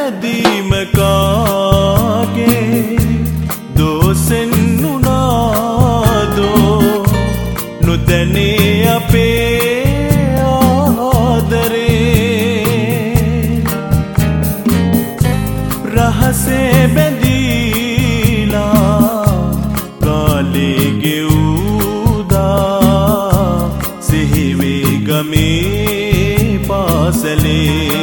වැරදීම කාගේ දෝසෙන් උනාදෝ නොදැනේ අපේ ආදරේ රහසේ බැඳීලා කාලේ ගෙවුදා සිහිවේ ගමේ පාසලේ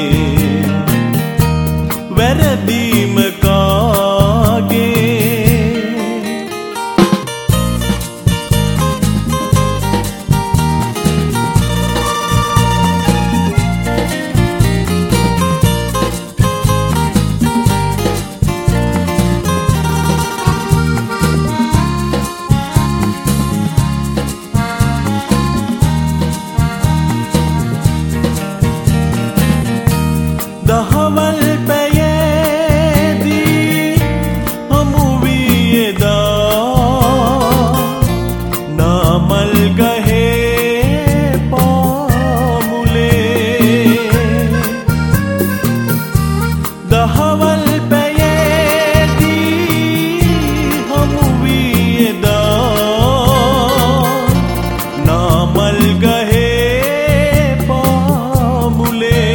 වැරදීම කාගේ දහවල් පැයේදී හමු වී එදා නාමල් ගහේ පාමුලේ දහවල් පැයේදී හමු වී එදා නාමල් ගහේ පාමුලේ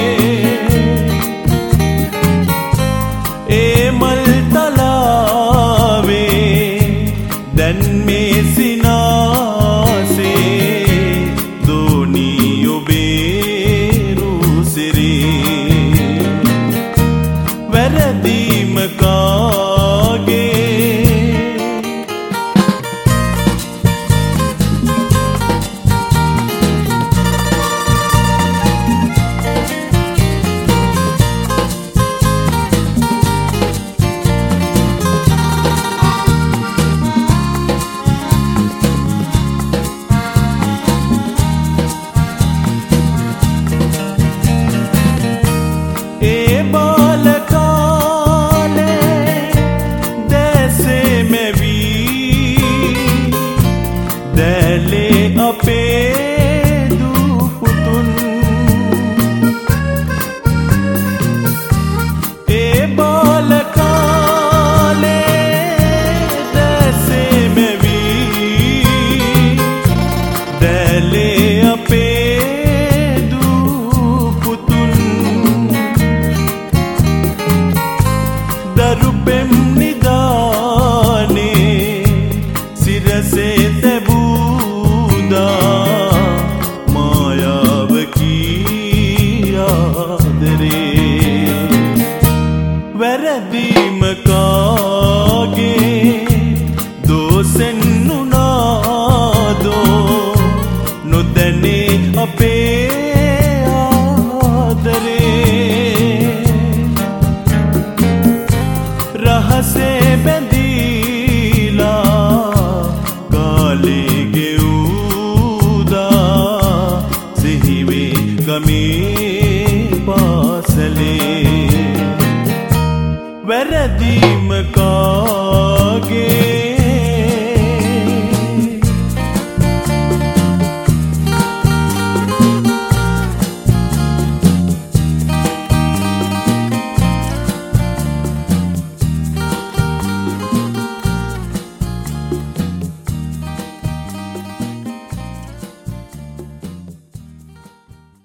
මල් තලාවේ දැන් මේ සිනාසේ දෝනී ඔබේ රුසිරේ වැරදීම කාගේ දැලේ අපේ දූ පුතුන් ඒ බාල කාලේ දැසේ මෙවී දැලේ අපේ දූ පුතුන් දරු පෙම් නිදානේ සිරසේ වැරදීම කාගේ දෝසෙන් උනාදෝ නොදැනේ අපේ ආදරේ රහසේ බැඳීලා කාලේ ගෙවුදා සිහිවේ ගමේ පාසලේ වැරදීම කා